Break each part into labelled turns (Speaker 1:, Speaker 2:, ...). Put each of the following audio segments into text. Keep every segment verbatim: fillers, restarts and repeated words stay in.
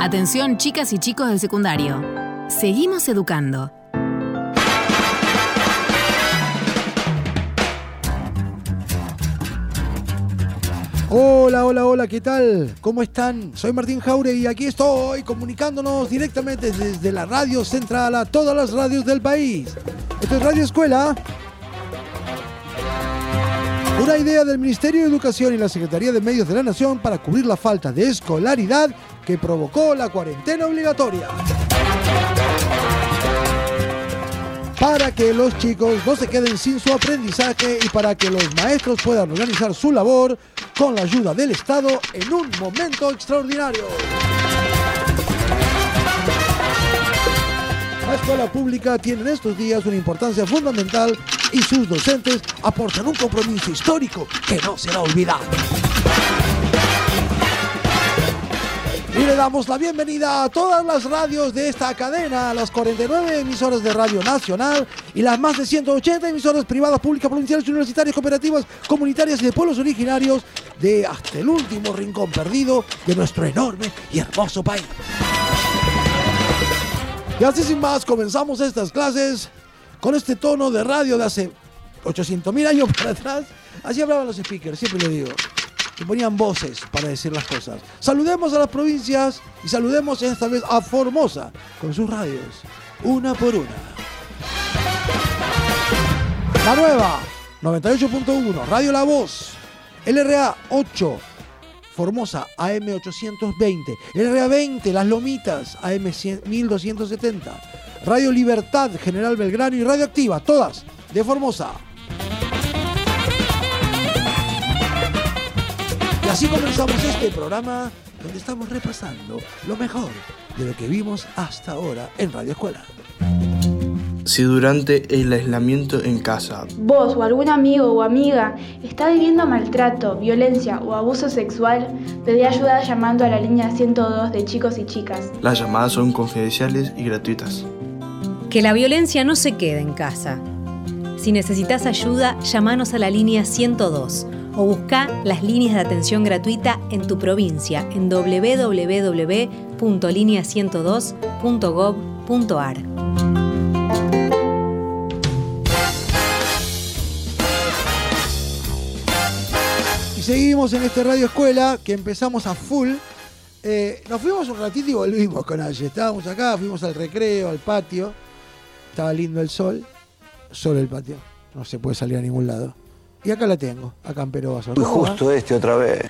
Speaker 1: Atención, chicas y chicos del secundario. Seguimos educando.
Speaker 2: Hola, hola, hola, ¿qué tal? ¿Cómo están? Soy Martín Jaure y aquí estoy comunicándonos directamente desde la Radio Central a todas las radios del país. Esto es Radio Escuela. Una idea del Ministerio de Educación y la Secretaría de Medios de la Nación para cubrir la falta de escolaridad que provocó la cuarentena obligatoria. Para que los chicos no se queden sin su aprendizaje y para que los maestros puedan organizar su labor con la ayuda del Estado en un momento extraordinario. La escuela pública tiene en estos días una importancia fundamental y sus docentes aportan un compromiso histórico que no será olvidado. Y le damos la bienvenida a todas las radios de esta cadena, a las cuarenta y nueve emisoras de Radio Nacional y las más de ciento ochenta emisoras privadas, públicas, provinciales, universitarias, cooperativas, comunitarias y de pueblos originarios de hasta el último rincón perdido de nuestro enorme y hermoso país. Y así sin más, comenzamos estas clases con este tono de radio de hace ochocientos mil años para atrás. Así hablaban los speakers, siempre lo digo. Que ponían voces para decir las cosas. Saludemos a las provincias y saludemos esta vez a Formosa con sus radios, una por una. La nueva, noventa y ocho punto uno, Radio La Voz, L R A ocho, Formosa, A M ochocientos veinte, L R A veinte, Las Lomitas, A M mil doscientos setenta, Radio Libertad, General Belgrano y Radio Activa, todas de Formosa. Y así comenzamos este programa donde estamos repasando lo mejor de lo que vimos hasta ahora en Radio Escuela.
Speaker 3: Si durante el aislamiento en casa
Speaker 4: vos o algún amigo o amiga está viviendo maltrato, violencia o abuso sexual, pedí ayuda llamando a la línea ciento dos de chicos y chicas.
Speaker 3: Las llamadas son confidenciales y gratuitas.
Speaker 5: Que la violencia no se quede en casa. Si necesitas ayuda, llamanos a la línea ciento dos o busca las líneas de atención gratuita en tu provincia en doble u doble u doble u punto línea ciento dos punto gob punto ar.
Speaker 2: Y seguimos en este Radio Escuela que empezamos a full. Eh, nos fuimos un ratito y volvimos con Aye. Estábamos acá, fuimos al recreo, al patio. Estaba lindo el sol. Solo el patio. No se puede salir a ningún lado. Y acá la tengo, acá en Perú Vaso.
Speaker 6: Muy justo este otra vez.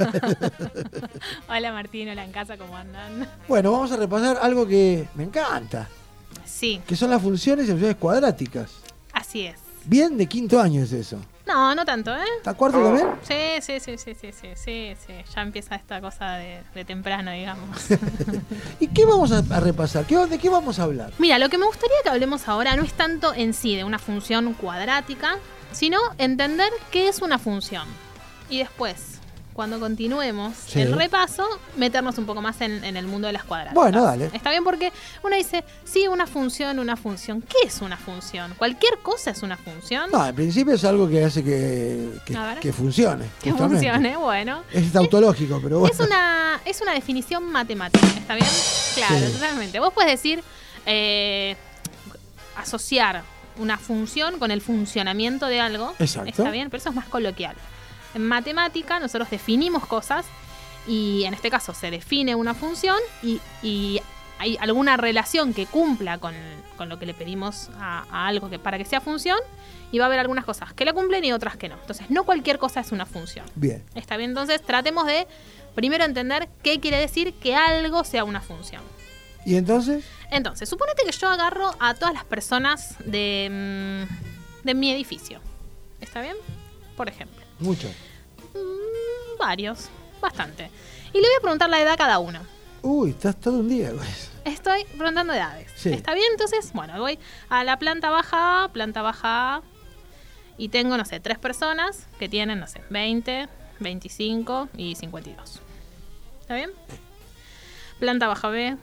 Speaker 7: Hola Martín, hola en casa, ¿cómo andan?
Speaker 2: Bueno, vamos a repasar algo que me encanta.
Speaker 7: Sí.
Speaker 2: Que son las funciones y funciones cuadráticas.
Speaker 7: Así es.
Speaker 2: Bien de quinto año es eso.
Speaker 7: No, no tanto, ¿eh?
Speaker 2: ¿Está cuarto también?
Speaker 7: Sí, sí, sí, sí, sí, sí, sí, sí. Ya empieza esta cosa de, de temprano, digamos.
Speaker 2: ¿Y qué vamos a, a repasar? ¿Qué, ¿De qué vamos a hablar?
Speaker 7: Mira, lo que me gustaría que hablemos ahora no es tanto en sí de una función cuadrática, sino entender qué es una función. Y después, cuando continuemos sí. el repaso, meternos un poco más en, en el mundo de las cuadráticas.
Speaker 2: Bueno, dale.
Speaker 7: Está bien porque uno dice, sí, una función, una función. ¿Qué es una función? ¿Cualquier cosa es una función?
Speaker 2: No, en principio es algo que hace que, que, que funcione.
Speaker 7: Que justamente. funcione, bueno.
Speaker 2: Es tautológico, pero bueno.
Speaker 7: Es una, es una definición matemática, ¿está bien? Claro, sí. totalmente. Vos puedes decir, eh, asociar una función con el funcionamiento de algo.
Speaker 2: Exacto.
Speaker 7: Está bien, pero eso es más coloquial. En matemática nosotros definimos cosas y en este caso se define una función y, y hay alguna relación que cumpla con, con lo que le pedimos a, a algo que para que sea función y va a haber algunas cosas que la cumplen y otras que no. Entonces no cualquier cosa es una función.
Speaker 2: Bien.
Speaker 7: Está bien, entonces tratemos de primero entender qué quiere decir que algo sea una función.
Speaker 2: ¿Y entonces?
Speaker 7: Entonces, suponete que yo agarro a todas las personas de, de mi edificio. ¿Está bien? Por ejemplo.
Speaker 2: Muchos.
Speaker 7: Mm, varios. Bastante. Y le voy a preguntar la edad a cada uno.
Speaker 2: Uy, estás todo un día con eso.
Speaker 7: Estoy preguntando edades.
Speaker 2: Sí.
Speaker 7: ¿Está bien? Entonces, bueno, voy a la planta baja A, planta baja A. Y tengo, no sé, tres personas que tienen, no sé, veinte, veinticinco y cincuenta y dos. ¿Está bien? Planta baja B.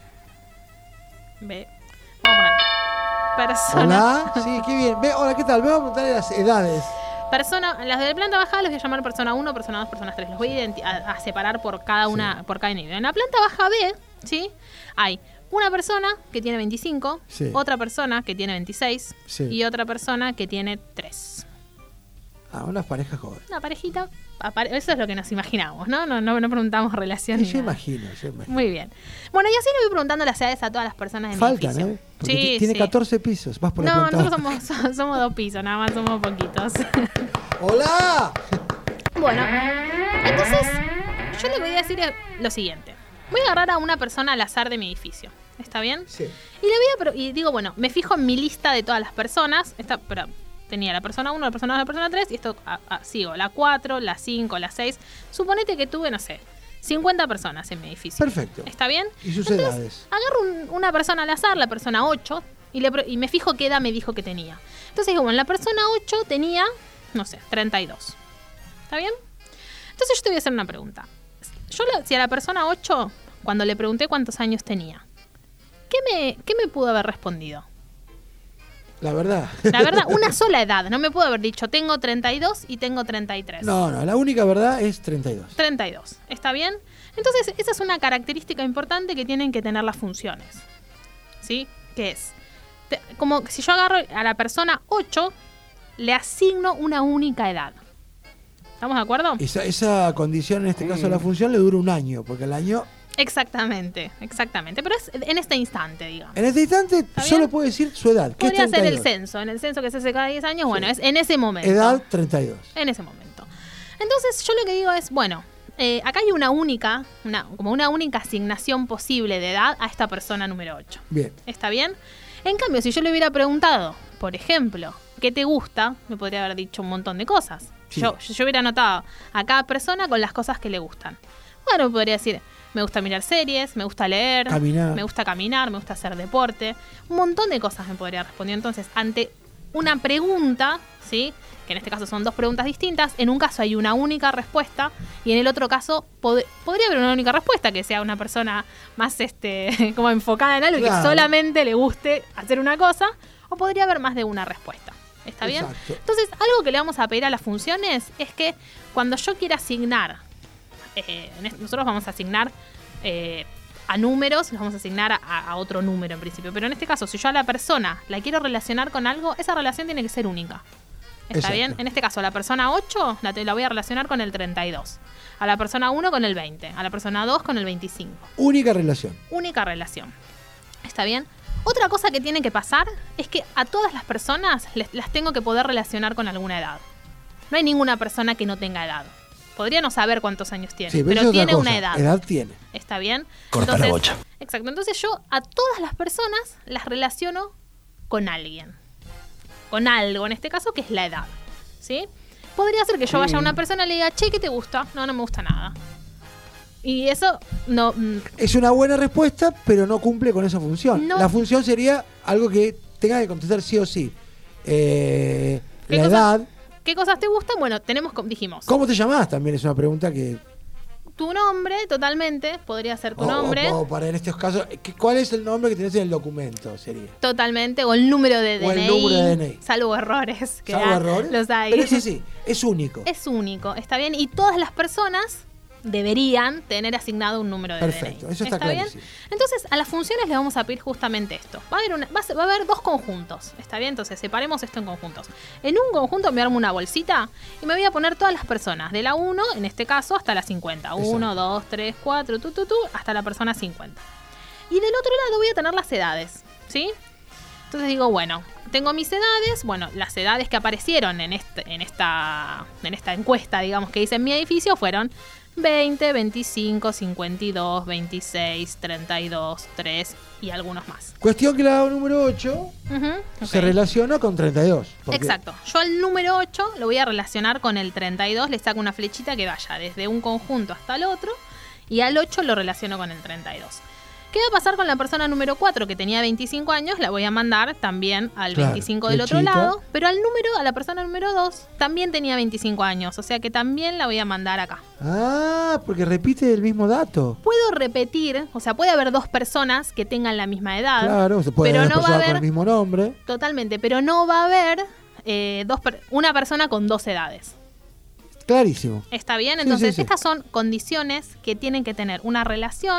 Speaker 7: B. Vamos a poner persona.
Speaker 2: Hola, sí, qué bien. Ve, hola, ¿qué tal? Vamos a preguntarle las edades.
Speaker 7: Persona, las de planta baja los voy a llamar persona uno, persona dos, persona tres. Los voy a, identi- a, a separar por cada una, sí. por cada individuo. En la planta baja B ¿sí? Hay una persona que tiene veinticinco,
Speaker 2: Sí.
Speaker 7: otra persona que tiene veintiséis
Speaker 2: Sí.
Speaker 7: y otra persona que tiene tres.
Speaker 2: Ah, unas parejas jóvenes.
Speaker 7: Una parejita, apare- eso es lo que nos imaginamos, ¿no? No, no, no preguntamos relación.
Speaker 2: Sí,
Speaker 7: ni
Speaker 2: yo
Speaker 7: nada.
Speaker 2: imagino, yo imagino.
Speaker 7: Muy bien. Bueno, y así le voy preguntando las edades a todas las personas de mi
Speaker 2: Faltan,
Speaker 7: edificio.
Speaker 2: ¿eh? Porque
Speaker 7: Sí,
Speaker 2: ti- tiene
Speaker 7: sí.
Speaker 2: catorce pisos. Vas por la
Speaker 7: No,
Speaker 2: planta
Speaker 7: nosotros
Speaker 2: baja.
Speaker 7: somos, so- somos dos pisos, nada más somos poquitos.
Speaker 2: ¡Hola!
Speaker 7: Bueno, entonces yo le voy a decir lo siguiente. Voy a agarrar a una persona al azar de mi edificio. ¿Está bien?
Speaker 2: Sí.
Speaker 7: Y le voy a pro- y digo, bueno, me fijo en mi lista de todas las personas. Esta, pero tenía la persona uno, la persona dos, la persona tres. Y esto a- a- sigo, la cuatro, la cinco, la seis. Suponete que tuve, no sé, cincuenta personas en mi edificio.
Speaker 2: Perfecto.
Speaker 7: ¿Está bien?
Speaker 2: ¿Y sus
Speaker 7: Entonces,
Speaker 2: edades?
Speaker 7: agarro un- una persona al azar, la persona ocho, y, le, pro- y me fijo qué edad me dijo que tenía. Entonces digo, bueno, la persona ocho tenía, no sé, treinta y dos. ¿Está bien? Entonces yo te voy a hacer una pregunta. Yo, la- si a la persona ocho, cuando le pregunté cuántos años tenía, ¿qué me, qué me pudo haber respondido?
Speaker 2: La verdad.
Speaker 7: La verdad, una sola edad. No me pudo haber dicho, tengo treinta y dos y tengo treinta y tres.
Speaker 2: No, no, la única verdad es treinta y dos.
Speaker 7: treinta y dos. ¿Está bien? Entonces, esa es una característica importante que tienen que tener las funciones. ¿Sí? ¿Qué es? Te- como si yo agarro a la persona ocho, le asigno una única edad. ¿Estamos de acuerdo?
Speaker 2: Esa, esa condición, en este caso de la función, le dura un año, porque el año,
Speaker 7: Exactamente, exactamente. Pero es en este instante, digamos.
Speaker 2: en este instante, solo
Speaker 7: bien?
Speaker 2: puede decir su edad, que es
Speaker 7: Podría ser el
Speaker 2: treinta y dos.
Speaker 7: censo. En el censo que se hace cada diez años, bueno, es en ese momento.
Speaker 2: Edad treinta y dos.
Speaker 7: En ese momento. Entonces, yo lo que digo es, bueno, eh, acá hay una única, una, como una única asignación posible de edad a esta persona número ocho.
Speaker 2: Bien.
Speaker 7: ¿Está bien? En cambio, si yo le hubiera preguntado, por ejemplo, ¿qué te gusta? Me podría haber dicho un montón de cosas.
Speaker 2: Sí.
Speaker 7: Yo, yo hubiera anotado a cada persona con las cosas que le gustan. Bueno, me podría decir, me gusta mirar series, me gusta leer,
Speaker 2: Caminar.
Speaker 7: me gusta caminar, me gusta hacer deporte. Un montón de cosas me podría responder. Entonces, ante una pregunta, ¿sí? Que en este caso son dos preguntas distintas, en un caso hay una única respuesta y en el otro caso pod- podría haber una única respuesta, que sea una persona más este como enfocada en algo y
Speaker 2: Claro.
Speaker 7: que solamente le guste hacer una cosa, o podría haber más de una respuesta. ¿Está bien?
Speaker 2: Exacto.
Speaker 7: Entonces, algo que le vamos a pedir a las funciones es que cuando yo quiera asignar, eh, en este- nosotros vamos a asignar eh, a números, los vamos a asignar a, a otro número en principio, pero en este caso, si yo a la persona la quiero relacionar con algo, esa relación tiene que ser única. ¿Está
Speaker 2: Exacto.
Speaker 7: bien? En este caso, a la persona ocho la, te- la voy a relacionar con el treinta y dos. A la persona uno con el veinte. A la persona dos con el veinticinco.
Speaker 2: Única relación.
Speaker 7: Única relación. ¿Está bien? Otra cosa que tiene que pasar es que a todas las personas les- las tengo que poder relacionar con alguna edad. No hay ninguna persona que no tenga edad. Podría no saber cuántos años tiene,
Speaker 2: Sí,
Speaker 7: pero
Speaker 2: eso es otra
Speaker 7: tiene
Speaker 2: cosa.
Speaker 7: una edad.
Speaker 2: Edad tiene.
Speaker 7: ¿Está bien?
Speaker 3: Corta la
Speaker 7: Entonces-
Speaker 3: bocha.
Speaker 7: Exacto. Entonces yo a todas las personas las relaciono con alguien. Con algo, en este caso, que es la edad. ¿Sí? Podría ser que yo vaya a una persona y le diga, che, ¿qué te gusta? No, no me gusta nada. Y eso no... mm,
Speaker 2: Es una buena respuesta, pero no cumple con esa función.
Speaker 7: No.
Speaker 2: La función sería algo que tenga que contestar sí o sí. Eh,
Speaker 7: ¿Qué
Speaker 2: la
Speaker 7: cosa?
Speaker 2: edad.
Speaker 7: ¿Qué cosas te gustan? Bueno, tenemos, co- dijimos,
Speaker 2: ¿Cómo te llamás? También es una pregunta que...
Speaker 7: tu nombre, totalmente, podría ser tu
Speaker 2: o-
Speaker 7: nombre,
Speaker 2: O, o para en estos casos, ¿qué- ¿cuál es el nombre que tenés en el documento? Sería.
Speaker 7: totalmente, o el número de
Speaker 2: O
Speaker 7: D N I,
Speaker 2: el número de D N I.
Speaker 7: salvo errores, que
Speaker 2: ¿Salvo
Speaker 7: ah,
Speaker 2: errores?
Speaker 7: los hay.
Speaker 2: Pero eso sí, es único.
Speaker 7: Es único, está bien, y todas las personas deberían tener asignado un número de
Speaker 2: Perfecto,
Speaker 7: D N I.
Speaker 2: eso está
Speaker 7: bien?
Speaker 2: clarísimo.
Speaker 7: Entonces, a las funciones le vamos a pedir justamente esto. Va a haber, una- va a ser- va a haber dos conjuntos, ¿está bien? Entonces, separemos esto en conjuntos. En un conjunto me armo una bolsita y me voy a poner todas las personas, de la uno, en este caso, hasta la cincuenta. uno, dos, tres, cuatro, tu, tu, tu, hasta la persona cincuenta. Y del otro lado voy a tener las edades, ¿sí? Entonces digo, bueno, tengo mis edades, bueno, las edades que aparecieron en, este, en, esta, en esta encuesta, digamos, que hice en mi edificio fueron veinte, veinticinco, cincuenta y dos, veintiséis, treinta y dos, tres y algunos más.
Speaker 2: Cuestión que la número ocho
Speaker 7: Ujú, ok.
Speaker 2: se relaciona con treinta y dos. porque-
Speaker 7: Exacto. Yo al número ocho lo voy a relacionar con el treinta y dos, le saco una flechita que vaya desde un conjunto hasta el otro, y al ocho lo relaciono con el treinta y dos. ¿Qué va a pasar con la persona número cuatro que tenía veinticinco años? La voy a mandar también al
Speaker 2: Claro,
Speaker 7: veinticinco del otro
Speaker 2: flechita.
Speaker 7: lado, pero al número, a la persona número dos, también tenía veinticinco años, o sea que también la voy a mandar acá.
Speaker 2: Ah, porque repite el mismo dato.
Speaker 7: Puedo repetir, o sea, puede haber dos personas que tengan la misma edad,
Speaker 2: Claro, se puede
Speaker 7: pero
Speaker 2: haber
Speaker 7: no va a
Speaker 2: personas con
Speaker 7: haber
Speaker 2: el mismo nombre.
Speaker 7: totalmente, pero no va a haber eh, dos per- una persona con dos edades.
Speaker 2: Clarísimo.
Speaker 7: ¿Está bien?
Speaker 2: Sí,
Speaker 7: Entonces,
Speaker 2: sí, sí.
Speaker 7: estas son condiciones que tienen que tener una relación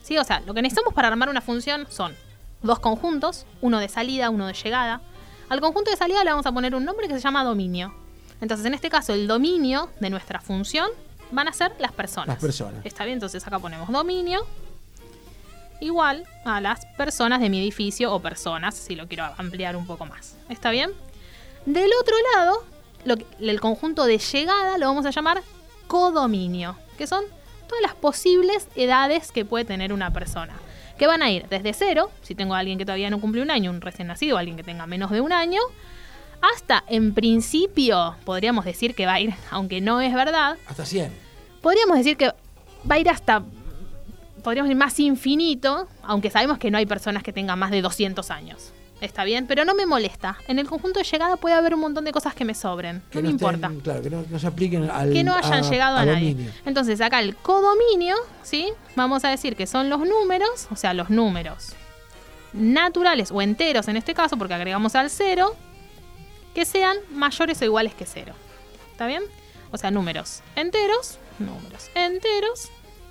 Speaker 7: ¿Sí? O sea, lo que necesitamos para armar una función son dos conjuntos, uno de salida, uno de llegada. Al conjunto de salida le vamos a poner un nombre que se llama dominio. Entonces, en este caso, el dominio de nuestra función van a ser las personas.
Speaker 2: Las personas.
Speaker 7: ¿Está bien? Entonces acá ponemos dominio igual a las personas de mi edificio o personas, si lo quiero ampliar un poco más. ¿Está bien? Del otro lado, lo que, el conjunto de llegada lo vamos a llamar codominio, que son todas las posibles edades que puede tener una persona. Que van a ir desde cero, si tengo a alguien que todavía no cumple un año, un recién nacido, alguien que tenga menos de un año, hasta, en principio, podríamos decir que va a ir, aunque no es verdad.
Speaker 2: Hasta cien.
Speaker 7: Podríamos decir que va a ir hasta, podríamos ir más infinito, aunque sabemos que no hay personas que tengan más de doscientos años. Está bien, pero no me molesta. En el conjunto de llegada puede haber un montón de cosas que me sobren.
Speaker 2: Que
Speaker 7: no,
Speaker 2: no
Speaker 7: me
Speaker 2: estén,
Speaker 7: importa.
Speaker 2: Claro, que no, no se apliquen al
Speaker 7: Que no hayan
Speaker 2: a,
Speaker 7: llegado a,
Speaker 2: a
Speaker 7: nadie.
Speaker 2: dominio.
Speaker 7: Entonces, acá el codominio, ¿sí? Vamos a decir que son los números, o sea, los números naturales o enteros en este caso, porque agregamos al cero, que sean mayores o iguales que cero. ¿Está bien? O sea, números enteros, números enteros,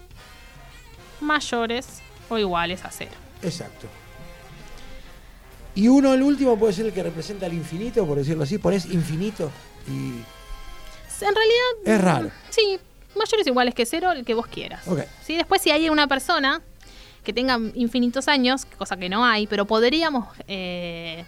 Speaker 7: mayores o iguales a cero.
Speaker 2: Exacto. Y uno, el último, puede ser el que representa el infinito, por decirlo así. Pones infinito y...
Speaker 7: En realidad...
Speaker 2: Es raro.
Speaker 7: Sí, mayores o iguales que cero, el que vos quieras.
Speaker 2: Ok.
Speaker 7: ¿Sí? Después, si hay una persona que tenga infinitos años, cosa que no hay, pero podríamos... Eh,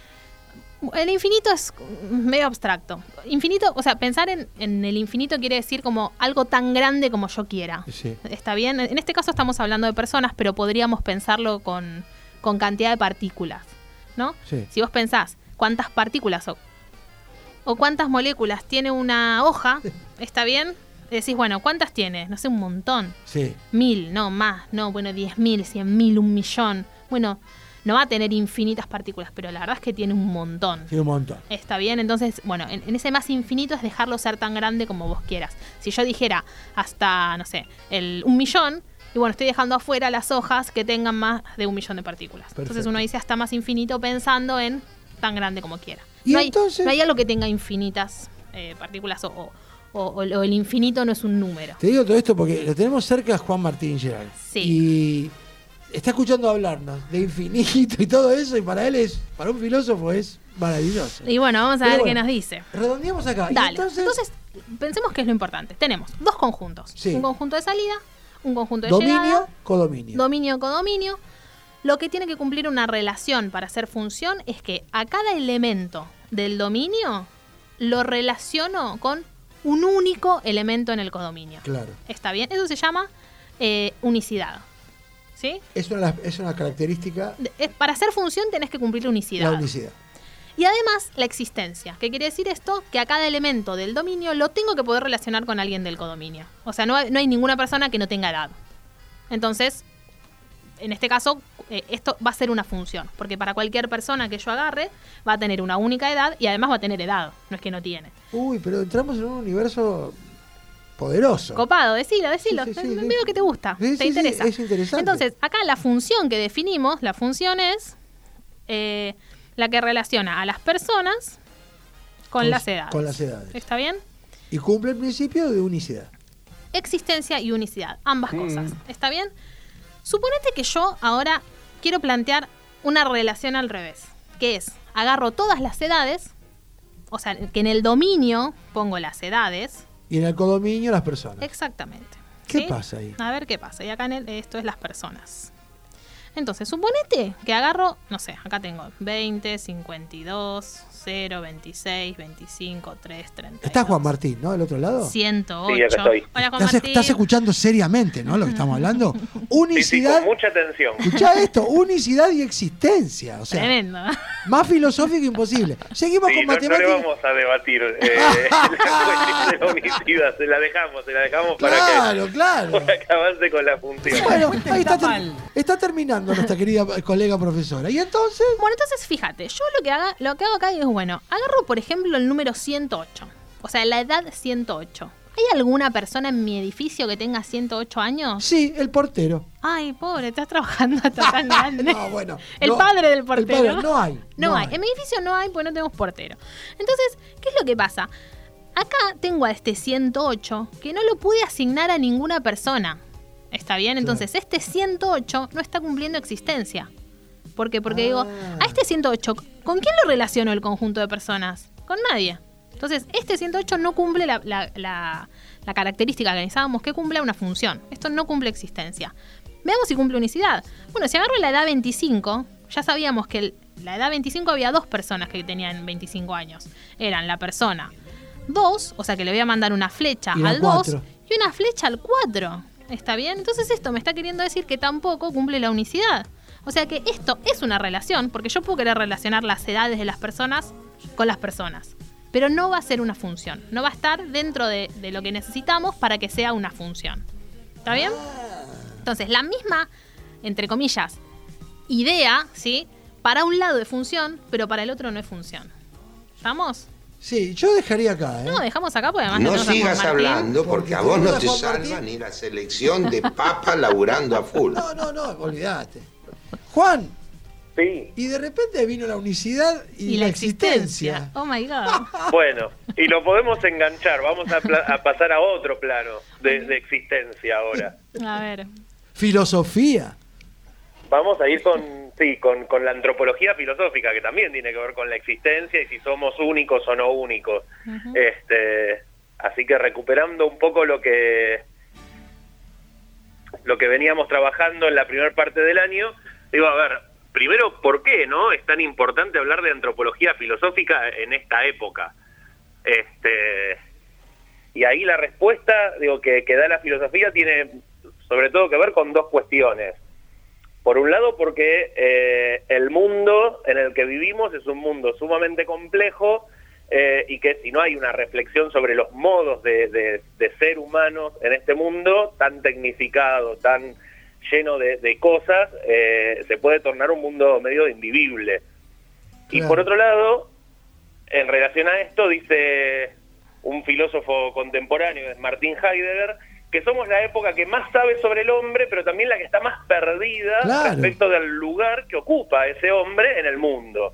Speaker 7: el infinito es medio abstracto. Infinito, o sea, pensar en, en el infinito quiere decir como algo tan grande como yo quiera.
Speaker 2: Sí.
Speaker 7: ¿Está bien? En este caso estamos hablando de personas, pero podríamos pensarlo con, con cantidad de partículas, ¿no?
Speaker 2: Sí.
Speaker 7: Si vos pensás cuántas partículas o, o cuántas moléculas tiene una hoja, ¿está bien? Decís, bueno, ¿cuántas tiene? No sé, un montón.
Speaker 2: Sí.
Speaker 7: Mil, no, más, no, bueno, diez mil, cien mil, un millón. Bueno, no va a tener infinitas partículas, pero la verdad es que tiene un montón.
Speaker 2: Tiene un montón.
Speaker 7: Está bien, entonces, bueno, en, en ese más infinito es dejarlo ser tan grande como vos quieras. Si yo dijera hasta, no sé, el un millón, y bueno, estoy dejando afuera las hojas que tengan más de un millón de partículas.
Speaker 2: Perfecto.
Speaker 7: Entonces uno dice hasta más infinito pensando en tan grande como quiera.
Speaker 2: ¿Y
Speaker 7: no,
Speaker 2: entonces?
Speaker 7: hay, no hay algo que tenga infinitas eh, partículas o, o, o, o el infinito no es un número.
Speaker 2: Te digo todo esto porque lo tenemos cerca a Juan Martín Gerard.
Speaker 7: Sí.
Speaker 2: Y está escuchando hablarnos de infinito y todo eso, y para él es, para un filósofo es maravilloso.
Speaker 7: Y bueno, vamos a
Speaker 2: Pero
Speaker 7: ver
Speaker 2: bueno,
Speaker 7: qué nos dice.
Speaker 2: Redondeamos acá. Y
Speaker 7: Dale.
Speaker 2: entonces,
Speaker 7: Entonces, pensemos que es lo importante. Tenemos dos conjuntos.
Speaker 2: Sí.
Speaker 7: Un conjunto de salida, un conjunto de
Speaker 2: dominio,
Speaker 7: llegada.
Speaker 2: codominio.
Speaker 7: Dominio, codominio. Lo que tiene que cumplir una relación para hacer función es que a cada elemento del dominio lo relaciono con un único elemento en el codominio.
Speaker 2: Claro.
Speaker 7: ¿Está bien? Eso se llama eh, unicidad. ¿Sí?
Speaker 2: Es una, es una característica,
Speaker 7: De- eh, para hacer función tenés que cumplir unicidad.
Speaker 2: la unicidad.
Speaker 7: Y además, la existencia. ¿Qué quiere decir esto? Que a cada elemento del dominio lo tengo que poder relacionar con alguien del codominio. O sea, no hay, no hay ninguna persona que no tenga edad. Entonces, en este caso, eh, esto va a ser una función. Porque para cualquier persona que yo agarre, va a tener una única edad y además va a tener edad. No es que no tiene.
Speaker 2: Uy, pero entramos en un universo poderoso.
Speaker 7: Copado, decilo, decilo.
Speaker 2: Sí, sí, sí,
Speaker 7: Me
Speaker 2: sí.
Speaker 7: veo que te gusta,
Speaker 2: Sí,
Speaker 7: te
Speaker 2: sí, sí,
Speaker 7: interesa.
Speaker 2: es interesante.
Speaker 7: Entonces, acá la función que definimos, la función es eh, la que relaciona a las personas con,
Speaker 2: Con-
Speaker 7: las edades.
Speaker 2: con las edades.
Speaker 7: ¿Está bien?
Speaker 2: Y cumple el principio de unicidad.
Speaker 7: Existencia y unicidad, ambas cosas. ¿Está bien? Suponete que yo ahora quiero plantear una relación al revés, que es, agarro todas las edades, o sea, que en el dominio pongo las edades.
Speaker 2: Y en el codominio las personas.
Speaker 7: Exactamente.
Speaker 2: ¿Qué
Speaker 7: ¿sí?
Speaker 2: pasa ahí?
Speaker 7: A ver qué pasa. Y acá en el- esto es las personas. Entonces, suponete que agarro, no sé, acá tengo veinte, cincuenta y dos, cero, veintiséis, veinticinco, tres, treinta y dos.
Speaker 2: Está Juan Martín, ¿no? Del otro lado.
Speaker 7: ciento ocho.
Speaker 6: Sí, acá estoy.
Speaker 7: Hola, Juan
Speaker 2: Estás,
Speaker 7: Martín.
Speaker 2: estás escuchando seriamente, ¿no? Lo que estamos hablando.
Speaker 6: Sí, sí,
Speaker 2: Unicidad.
Speaker 6: con mucha atención.
Speaker 2: Escuchá esto, unicidad y existencia. O sea,
Speaker 7: Tremendo.
Speaker 2: más filosófico imposible. Seguimos
Speaker 6: Sí,
Speaker 2: con
Speaker 6: no, no le
Speaker 2: matemáticas.
Speaker 6: vamos a debatir eh, la cuestión de la unicidad, se la dejamos, se la dejamos para,
Speaker 2: Claro,
Speaker 6: que,
Speaker 2: claro.
Speaker 6: para que avance con la función.
Speaker 2: Bueno, ahí está, ter- está terminando nuestra querida colega profesora. Y entonces,
Speaker 7: Bueno, entonces fíjate, yo lo que haga, lo que hago acá es, bueno, agarro por ejemplo el número ciento ocho, o sea, la edad ciento ocho. ¿Hay alguna persona en mi edificio que tenga ciento ocho años?
Speaker 2: sí, el portero.
Speaker 7: Ay, pobre, estás trabajando hasta tan grande.
Speaker 2: No, bueno.
Speaker 7: El
Speaker 2: no,
Speaker 7: padre del
Speaker 2: el
Speaker 7: portero.
Speaker 2: padre, no hay.
Speaker 7: No, hay. En mi edificio no hay, porque no tenemos portero. Entonces, ¿qué es lo que pasa? Acá tengo a este ciento ocho que no lo pude asignar a ninguna persona. ¿Está bien? Entonces, claro. Este ciento ocho no está cumpliendo existencia. ¿Por qué? Porque ah. digo, a este ciento ocho, ¿con quién lo relaciono el conjunto de personas? Con nadie. Entonces, este ciento ocho no cumple la, la, la, la característica que necesitábamos que cumpla una función. Esto no cumple existencia. Veamos si cumple unicidad. Bueno, si agarro la edad veinticinco, ya sabíamos que el, la edad veinticinco había dos personas que tenían veinticinco años. Eran la persona dos, o sea que le voy a mandar una flecha al dos y una flecha al cuatro. ¿Está bien? Entonces esto me está queriendo decir que tampoco cumple la unicidad. O sea que esto es una relación, porque yo puedo querer relacionar las edades de las personas con las personas. Pero no va a ser una función. No va a estar dentro de, de lo que necesitamos para que sea una función. ¿Está bien? Entonces, la misma, entre comillas, idea, ¿sí? Para un lado es función, pero para el otro no es función. ¿Estamos?
Speaker 2: Sí, yo dejaría acá, ¿eh?
Speaker 7: No, dejamos acá porque además...
Speaker 8: No sigas hablando porque, porque a vos no te salva ni la selección de papas laburando a full.
Speaker 2: No, no, no, olvidate. Juan.
Speaker 6: Sí.
Speaker 2: Y de repente vino la unicidad y,
Speaker 7: y
Speaker 2: la,
Speaker 7: la
Speaker 2: existencia.
Speaker 7: existencia. Oh my God.
Speaker 6: Bueno, y lo podemos enganchar. Vamos a, pla- a pasar a otro plano de, de existencia ahora.
Speaker 7: A ver.
Speaker 2: Filosofía.
Speaker 6: Vamos a ir con, sí, con, con la antropología filosófica, que también tiene que ver con la existencia y si somos únicos o no únicos. Uh-huh. Este, así que recuperando un poco lo que lo que veníamos trabajando en la primera parte del año, digo, a ver, primero, ¿por qué no es tan importante hablar de antropología filosófica en esta época? Este, y ahí la respuesta, digo, que, que da la filosofía tiene sobre todo que ver con dos cuestiones. Por un lado, porque eh, el mundo en el que vivimos es un mundo sumamente complejo eh, y que si no hay una reflexión sobre los modos de, de, de ser humanos en este mundo tan tecnificado, tan lleno de, de cosas, eh, se puede tornar un mundo medio invivible. Claro. Y por otro lado, en relación a esto, dice un filósofo contemporáneo, es Martin Heidegger, que somos la época que más sabe sobre el hombre, pero también la que está más perdida claro. respecto del lugar que ocupa ese hombre en el mundo.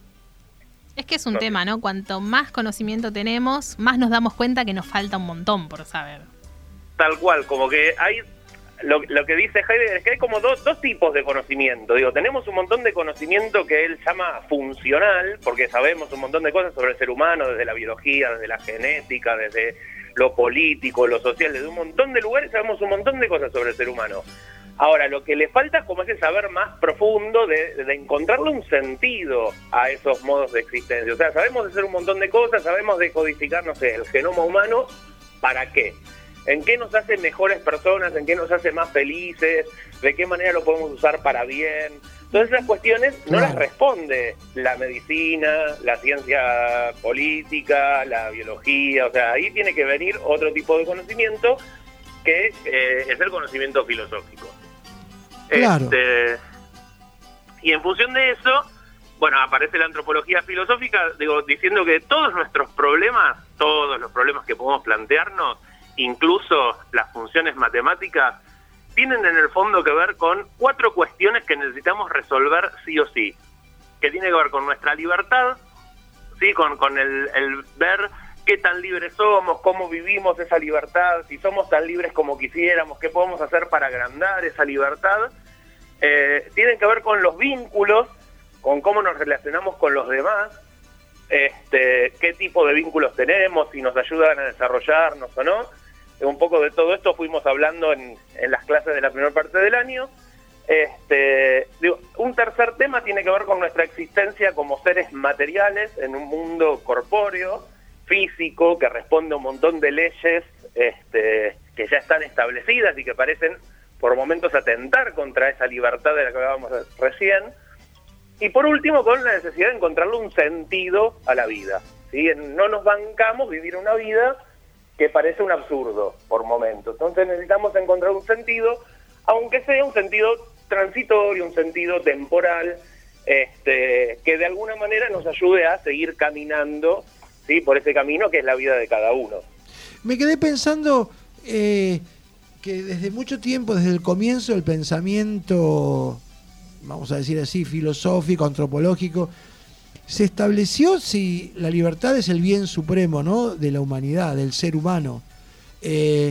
Speaker 7: Es que es un no. tema, ¿no? Cuanto más conocimiento tenemos, más nos damos cuenta que nos falta un montón por saber.
Speaker 6: Tal cual, como que hay... Lo, lo que dice Heidegger es que hay como do, dos tipos de conocimiento. Digo, tenemos un montón de conocimiento que él llama funcional, porque sabemos un montón de cosas sobre el ser humano, desde la biología, desde la genética, desde lo político, lo social, desde un montón de lugares sabemos un montón de cosas sobre el ser humano. Ahora, lo que le falta es como ese saber más profundo de, de encontrarle un sentido a esos modos de existencia. O sea, sabemos hacer un montón de cosas, sabemos decodificar, no sé, el genoma humano, ¿para qué? ¿En qué nos hace mejores personas? ¿En qué nos hace más felices? ¿De qué manera lo podemos usar para bien? Todas esas cuestiones no las responde la medicina, la ciencia política, la biología. O sea, ahí tiene que venir otro tipo de conocimiento que eh, es el conocimiento filosófico.
Speaker 2: Claro.
Speaker 6: Este, y en función de eso, bueno, aparece la antropología filosófica, digo, diciendo que todos nuestros problemas, todos los problemas que podemos plantearnos, incluso las funciones matemáticas, tienen en el fondo que ver con cuatro cuestiones que necesitamos resolver sí o sí, que tiene que ver con nuestra libertad, sí, con, con el, el ver qué tan libres somos, cómo vivimos esa libertad, si somos tan libres como quisiéramos, qué podemos hacer para agrandar esa libertad. Eh, tienen que ver con los vínculos, con cómo nos relacionamos con los demás, este, qué tipo de vínculos tenemos, si nos ayudan a desarrollarnos o no. Un poco de todo esto fuimos hablando en, en las clases de la primera parte del año. Este, digo, un tercer tema tiene que ver con nuestra existencia como seres materiales en un mundo corpóreo, físico, que responde a un montón de leyes este, que ya están establecidas y que parecen por momentos atentar contra esa libertad de la que hablábamos recién. Y por último, con la necesidad de encontrarle un sentido a la vida, ¿sí? No nos bancamos vivir una vida que parece un absurdo por momentos. Entonces necesitamos encontrar un sentido, aunque sea un sentido transitorio, un sentido temporal, este, que de alguna manera nos ayude a seguir caminando, ¿sí? Por ese camino que es la vida de cada uno.
Speaker 2: Me quedé pensando eh, que desde mucho tiempo, desde el comienzo del pensamiento, vamos a decir así, filosófico, antropológico, se estableció si la libertad es el bien supremo, ¿no?, de la humanidad, del ser humano. Eh,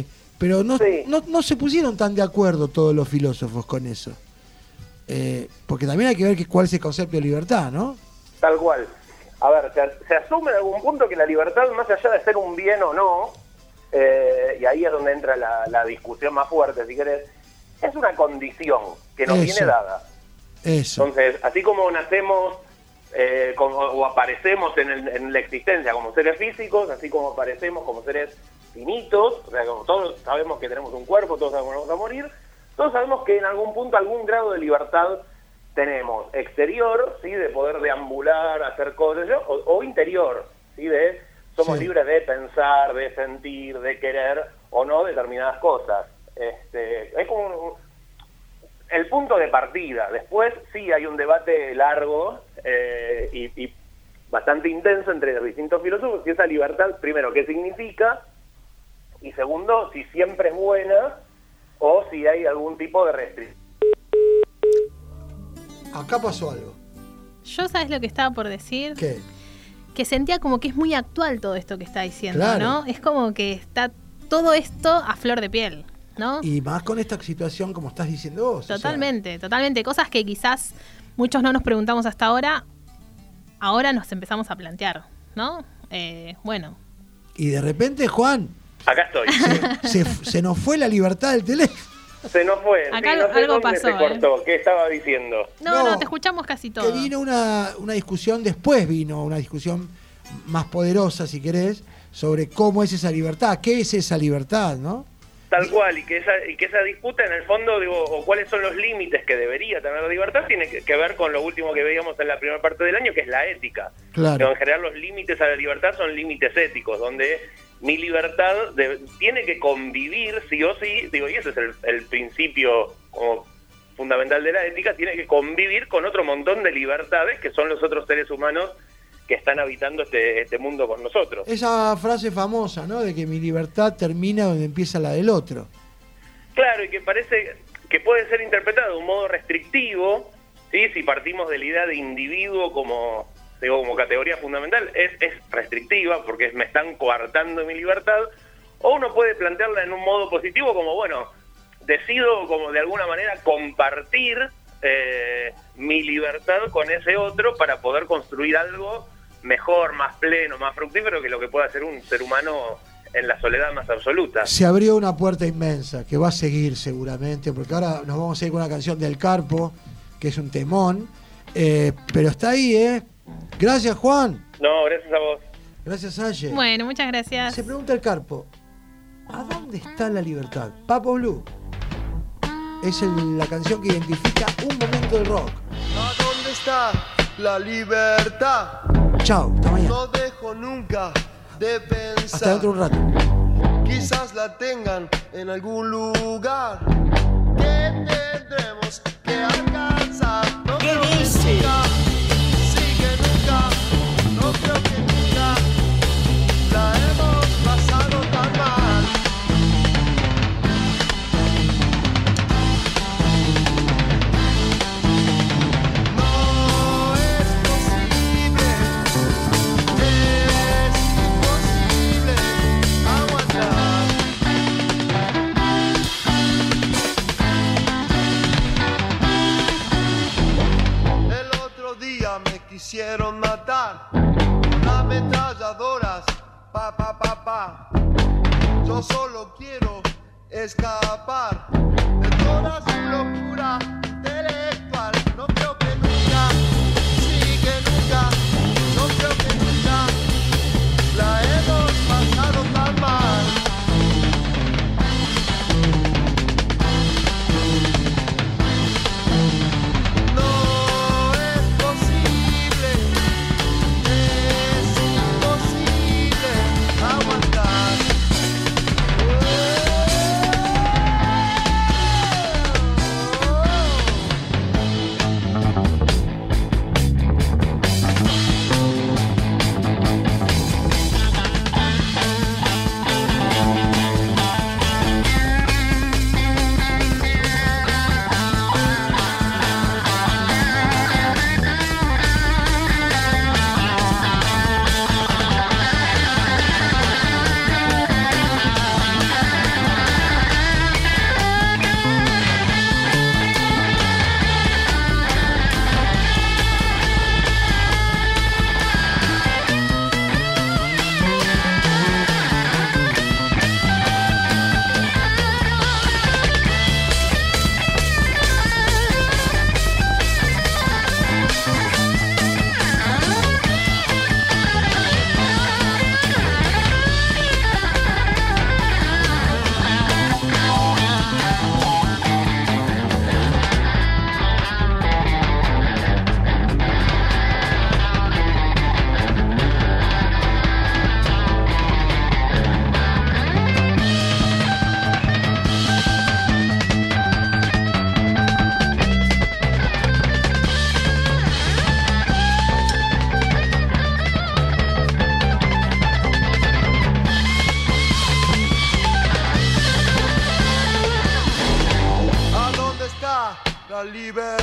Speaker 2: pero no,
Speaker 9: Sí.
Speaker 2: no, no se pusieron tan de acuerdo todos los filósofos con eso. Eh, porque también hay que ver que, cuál es el concepto de libertad, ¿no?
Speaker 9: Tal cual. A ver, se, se asume en algún punto que la libertad, más allá de ser un bien o no, eh, y ahí es donde entra la, la discusión más fuerte, si querés, es una condición que nos
Speaker 2: Eso.
Speaker 9: viene dada.
Speaker 2: Eso.
Speaker 9: Entonces, así como nacemos eh, como, o aparecemos en, el, en la existencia como seres físicos, así como aparecemos como seres finitos, o sea, como todos sabemos que tenemos un cuerpo, todos sabemos que vamos a morir, todos sabemos que en algún punto algún grado de libertad tenemos, exterior, sí, de poder deambular, hacer cosas, o, o interior, sí, de somos
Speaker 2: Sí.
Speaker 9: libres de pensar, de sentir, de querer o no determinadas cosas. Este, es como un, el punto de partida. Después sí hay un debate largo eh, y, y bastante intenso entre los distintos filósofos, y esa libertad, primero, ¿qué significa? Y segundo, si siempre es buena o si hay algún tipo de restricción.
Speaker 2: Acá pasó algo.
Speaker 7: Yo, ¿sabes lo que estaba por decir?
Speaker 2: ¿Qué?
Speaker 7: Que sentía como que es muy actual todo esto que está diciendo,
Speaker 2: Claro.
Speaker 7: ¿no? Es como que está todo esto a flor de piel, ¿no?
Speaker 2: Y más con esta situación como estás diciendo vos. o sea,
Speaker 7: Totalmente, totalmente. Cosas que quizás muchos no nos preguntamos hasta ahora, ahora nos empezamos a plantear, ¿no? Eh, bueno.
Speaker 2: y de repente, Juan,
Speaker 9: Acá estoy.
Speaker 2: se, se nos fue la libertad del teléfono.
Speaker 9: Se nos fue.
Speaker 7: Acá
Speaker 9: sí,
Speaker 7: algo-
Speaker 9: no sé
Speaker 7: algo
Speaker 9: dónde
Speaker 7: pasó,
Speaker 9: se cortó. ¿Qué estaba diciendo?
Speaker 7: No,
Speaker 2: No,
Speaker 7: no, te escuchamos casi todo.
Speaker 2: Que vino una, una discusión, después vino una discusión más poderosa, si querés, sobre cómo es esa libertad, qué es esa libertad, ¿no?
Speaker 9: Tal cual, y que esa y que esa disputa en el fondo, digo, o cuáles son los límites que debería tener la libertad, tiene que, que ver con lo último que veíamos en la primera parte del año, que es la ética.
Speaker 2: Claro.
Speaker 9: Pero en general los límites a la libertad son límites éticos, donde mi libertad de- tiene que convivir sí o sí, digo, y ese es el, el principio como fundamental de la ética, tiene que convivir con otro montón de libertades que son los otros seres humanos que están habitando este, este mundo con nosotros.
Speaker 2: Esa frase famosa, ¿no? De que mi libertad termina donde empieza la del otro.
Speaker 9: Claro, y que parece que puede ser interpretado de un modo restrictivo, ¿sí? Si partimos de la idea de individuo como, digo, como categoría fundamental, es, es restrictiva porque me están coartando mi libertad, o uno puede plantearla en un modo positivo como, bueno, decido como de alguna manera compartir eh, mi libertad con ese otro para poder construir algo mejor, más pleno, más fructífero que lo que pueda hacer un ser humano en la soledad más absoluta.
Speaker 2: Se abrió una puerta inmensa que va a seguir seguramente, porque ahora nos vamos a ir con una canción del Carpo, que es un temón, eh, pero está ahí, ¿eh? Gracias, Juan.
Speaker 9: No, gracias a vos.
Speaker 2: Gracias, Aye.
Speaker 7: Bueno, muchas gracias.
Speaker 2: Se pregunta el Carpo, ¿a dónde está la libertad? Papo Blue es el- la canción que identifica un momento del rock.
Speaker 10: ¿A dónde está la libertad?
Speaker 2: Chao, hasta mañana.
Speaker 10: No dejo nunca de pensar.
Speaker 2: Hasta dentro de un rato.
Speaker 10: Quizás la tengan en algún lugar que tendremos que alcanzar. No
Speaker 11: ¿Qué
Speaker 10: creo que
Speaker 11: dice?
Speaker 10: nunca, sí que nunca, no creo que nunca la hemos pasado tan mal. No es posible, es imposible aguantar. El otro día me quisieron matar con ametralladoras, pa pa pa pa. Yo solo quiero escapar de toda su locura intelectual. No creo que nunca, sí que nunca, no creo que nunca la hemos pasado tan mal. No es posible, es imposible aguantar. Oh,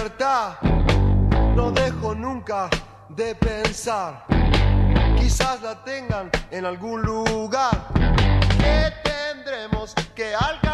Speaker 10: libertad. No dejo nunca de pensar. Quizás la tengan en algún lugar que tendremos que alcanzar.